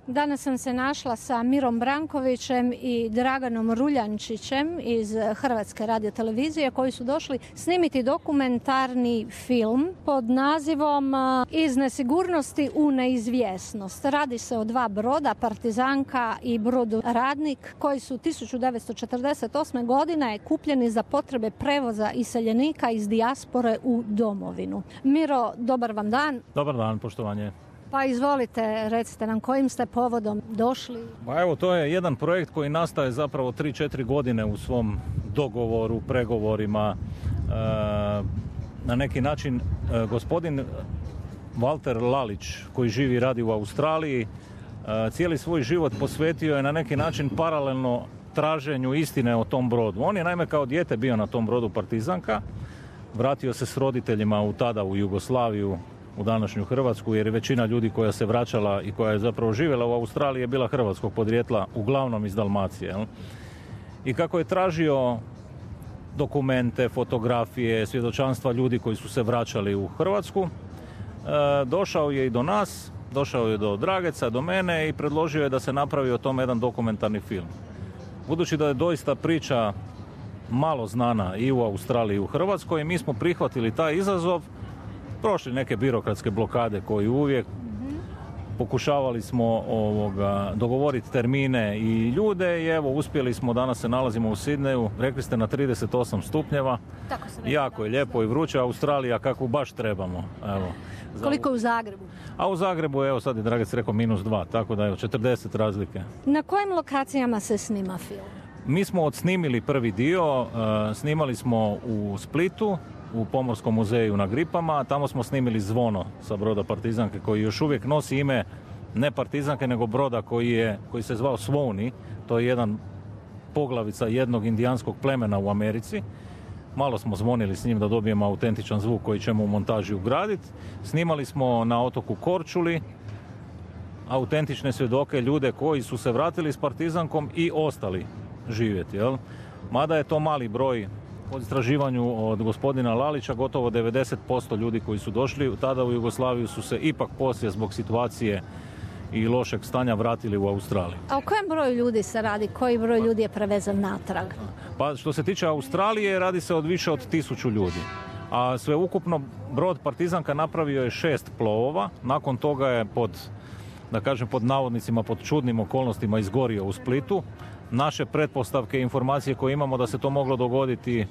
Danas sam se našla sa Mirom Brankovićem i Draganom Ruljančićem iz Hrvatske radiotelevizije koji su došli snimiti dokumentarni film pod nazivom Iz nesigurnosti u neizvjesnost. Radi se o dva broda, Partizanka i brod Radnik, koji su 1948. godine kupljeni za potrebe prevoza iseljenika iz dijaspore u domovinu. Miro, dobar vam dan. Dobar dan, poštovanje. Pa izvolite, recite nam kojim ste povodom došli? Pa evo, to je jedan projekt koji nastaje zapravo 3-4 godine u svom dogovoru, pregovorima. Na neki način gospodin Valter Lalić, koji živi i radi u Australiji, cijeli svoj život posvetio je na neki način paralelno traženju istine o tom brodu. On je naime kao dijete bio na tom brodu Partizanka, vratio se s roditeljima tada u Jugoslaviju, u današnju Hrvatsku, jer je većina ljudi koja se vraćala i koja je zapravo živjela u Australiji je bila hrvatskog podrijetla, uglavnom iz Dalmacije. Jel? I kako je tražio dokumente, fotografije, svjedočanstva ljudi koji su se vraćali u Hrvatsku, došao je i do nas, došao je do Drageca, do mene i predložio je da se napravi o tome jedan dokumentarni film. Budući da je doista priča malo znana i u Australiji i u Hrvatskoj, mi smo prihvatili taj izazov, prošli neke birokratske blokade koji uvijek, pokušavali smo dogovoriti termine i ljude i evo uspjeli smo, danas se nalazimo u Sidneju, rekli ste na 38 stupnjeva, jako je lijepo i vruće, Australija kakvu baš trebamo. Evo. Koliko je u Zagrebu? A u Zagrebu, evo sad je Dragec rekao -2, tako da je 40 razlike. Na kojim lokacijama se snima film? Mi smo odsnimili prvi dio, snimali smo u Splitu, u Pomorskom muzeju na Gripama, tamo smo snimili Zvono sa broda Partizanke koji još uvijek nosi ime ne Partizanke nego broda koji se zvao Svoni, to je jedan poglavica jednog indijanskog plemena u Americi. Malo smo zvonili s njim da dobijemo autentičan zvuk koji ćemo u montaži ugraditi. Snimali smo na otoku Korčuli autentične svjedoke, ljude koji su se vratili s Partizankom i ostali živjeti. Jel? Mada je to mali broj. Po istraživanju od gospodina Lalića gotovo 90% ljudi koji su došli tada u Jugoslaviju su se ipak poslije zbog situacije i lošeg stanja vratili u Australiju. A o kojem broju ljudi se radi? Koji broj ljudi je prevezan natrag? Pa što se tiče Australije, radi se od više od 1000 ljudi. A sveukupno brod Partizanka napravio je 6 plovova. Nakon toga je pod navodnicima, pod čudnim okolnostima izgorio u Splitu. Naše pretpostavke i informacije koje imamo da se to moglo dogoditi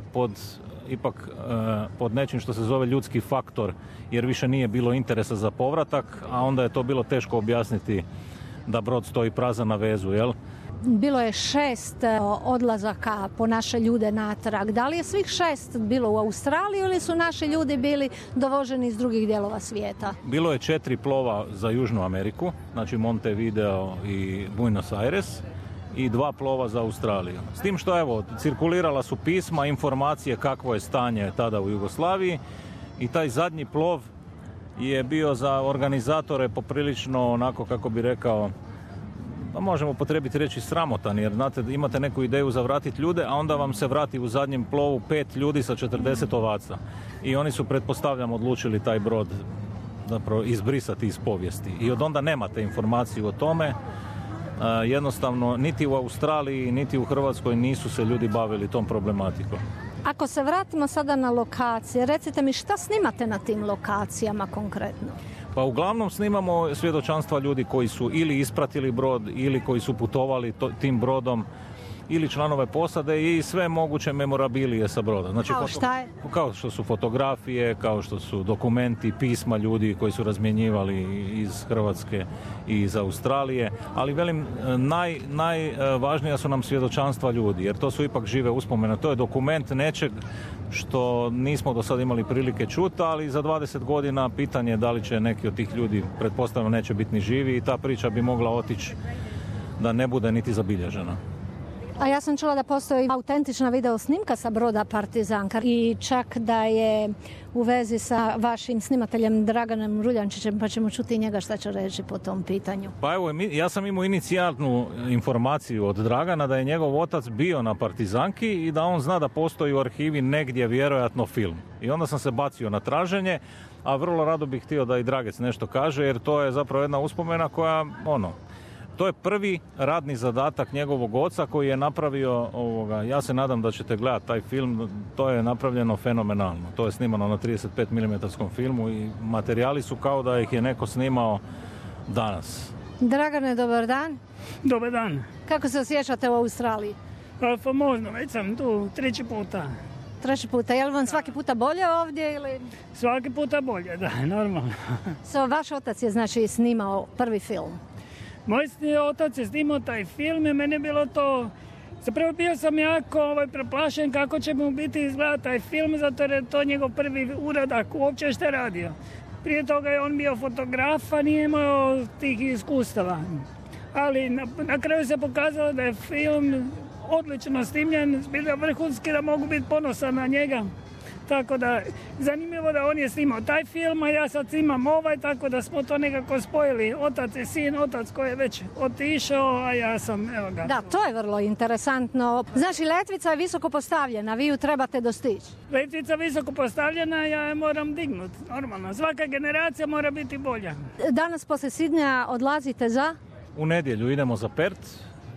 pod nečim što se zove ljudski faktor, jer više nije bilo interesa za povratak, a onda je to bilo teško objasniti da brod stoji prazan na vezu, jel? Bilo je 6 odlazaka po naše ljude natrag. Da li je svih 6 bilo u Australiji ili su naši ljudi bili dovoženi iz drugih dijelova svijeta? Bilo je 4 plova za Južnu Ameriku, znači Montevideo i Buenos Aires, i 2 plova za Australiju. S tim što, evo, cirkulirala su pisma, informacije kakvo je stanje tada u Jugoslaviji i taj zadnji plov je bio za organizatore poprilično, onako kako bi rekao, pa možemo potrebiti reći sramotan, jer znate, imate neku ideju za vratiti ljude, a onda vam se vrati u zadnjem plovu 5 ljudi sa 40 ovaca. I oni su, pretpostavljam, odlučili taj brod zapravo izbrisati iz povijesti. I od onda nemate informaciju o tome. Jednostavno, niti u Australiji, niti u Hrvatskoj nisu se ljudi bavili tom problematikom. Ako se vratimo sada na lokacije, recite mi šta snimate na tim lokacijama konkretno? Pa uglavnom snimamo svjedočanstva ljudi koji su ili ispratili brod ili koji su putovali tim brodom ili članove posade i sve moguće memorabilije sa broda. Znači, šta je? Kao što su fotografije, kao što su dokumenti, pisma ljudi koji su razmjenjivali iz Hrvatske i iz Australije, ali velim, najvažnija su nam svjedočanstva ljudi, jer to su ipak žive uspomene. To je dokument nečeg što nismo do sada imali prilike čuti, ali za 20 godina pitanje je da li će neki od tih ljudi, pretpostavljamo, neće biti ni živi i ta priča bi mogla otići da ne bude niti zabilježena. A ja sam čula da postoji autentična video snimka sa broda Partizanka i čak da je u vezi sa vašim snimateljem Draganom Ruljančićem, pa ćemo čuti njega šta će reći po tom pitanju. Pa evo, ja sam imao inicijalnu informaciju od Dragana da je njegov otac bio na Partizanki i da on zna da postoji u arhivi negdje vjerojatno film. I onda sam se bacio na traženje, a vrlo rado bih htio da i Dragec nešto kaže, jer to je zapravo jedna uspomena koja, To je prvi radni zadatak njegovog oca koji je napravio, ja se nadam da ćete gledati taj film, to je napravljeno fenomenalno. To je snimano na 35 mm filmu i materijali su kao da ih je neko snimao danas. Dragane, dobar dan. Dobar dan. Kako se osjećate u Australiji? Famozno, već sam tu 3 puta. 3 puta, je li vam svaki puta bolje ovdje ili? Svaki puta bolje, da, normalno. Vaš otac je znači snimao prvi film? Moj otac je snimao taj film i meni je bilo to... Zapravo bio sam jako preplašen kako će mu biti izgledati taj film, zato jer je to njegov prvi uradak uopće što je radio. Prije toga je on bio fotograf, a nije imao tih iskustava. Ali na kraju se pokazalo da je film odlično snimljen, zbilja vrhunski, da mogu biti ponosan na njega. Tako da, zanimljivo da on je snimao taj film, a ja sad snimam ovaj, tako da smo to nekako spojili. Otac i sin, otac koji je već otišao, a ja sam, evo ga. Da, to je vrlo interesantno. Znači, letvica je visoko postavljena, vi ju trebate dostići. Letvica visoko postavljena, ja je moram dignuti, normalno. Svaka generacija mora biti bolja. Danas poslije Sidneja odlazite za? U nedjelju idemo za Perth.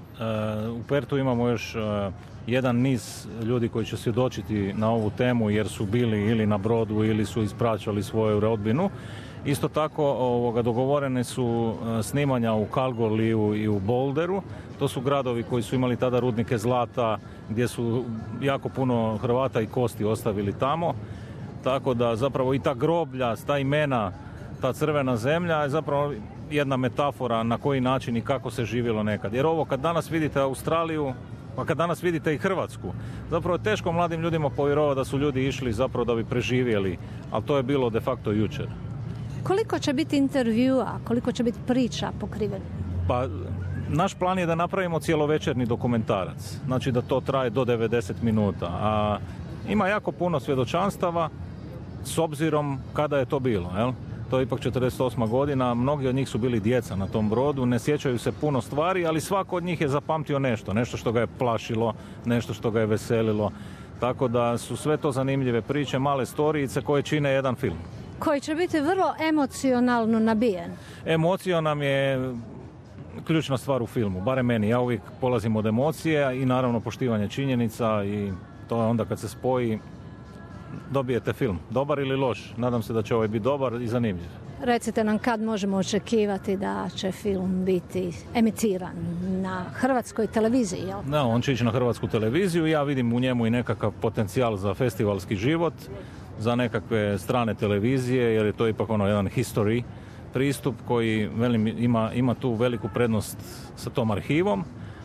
U Perthu imamo još jedan niz ljudi koji će svjedočiti na ovu temu jer su bili ili na brodu ili su ispraćali svoju rodbinu. Isto tako dogovorene su snimanja u Kalgoorliju i u Boulderu. To su gradovi koji su imali tada rudnike zlata gdje su jako puno Hrvata i kosti ostavili tamo. Tako da zapravo i ta groblja, ta imena, ta crvena zemlja je zapravo jedna metafora na koji način i kako se živjelo nekad. Jer ovo kad danas vidite Australiju, pa kad danas vidite i Hrvatsku, zapravo je teško mladim ljudima povjerovati da su ljudi išli zapravo da bi preživjeli, ali to je bilo de facto jučer. Koliko će biti intervjua, koliko će biti priča pokrivena? Pa naš plan je da napravimo cijelovečerni dokumentarac, znači da to traje do 90 minuta, a ima jako puno svjedočanstava s obzirom kada je to bilo, jel? To je ipak 48. godina, mnogi od njih su bili djeca na tom brodu, ne sjećaju se puno stvari, ali svako od njih je zapamtio nešto što ga je plašilo, nešto što ga je veselilo. Tako da su sve to zanimljive priče, male storijice koje čine jedan film. Koji će biti vrlo emocionalno nabijen. Emocija nam je ključna stvar u filmu, barem meni. Ja uvijek polazim od emocije i naravno poštivanje činjenica i to je onda kad se spoji dobijete film. Dobar ili loš? Nadam se da će ovaj biti dobar i zanimljiv. Recite nam kad možemo očekivati da će film biti emitiran na hrvatskoj televiziji, jel? Da, on će ići na hrvatsku televiziju. Ja vidim u njemu i nekakav potencijal za festivalski život, za nekakve strane televizije, jer je to ipak jedan history pristup koji, velim, ima tu veliku prednost sa tom arhivom.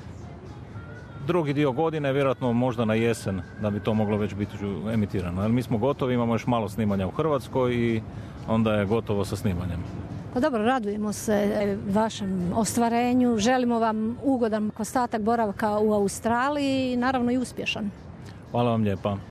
Drugi dio godine, vjerojatno možda na jesen, da bi to moglo već biti emitirano. Ali mi smo gotovi, imamo još malo snimanja u Hrvatskoj i onda je gotovo sa snimanjem. Pa dobro, radujemo se vašem ostvarenju, želimo vam ugodan ostatak boravka u Australiji i naravno i uspješan. Hvala vam lijepa.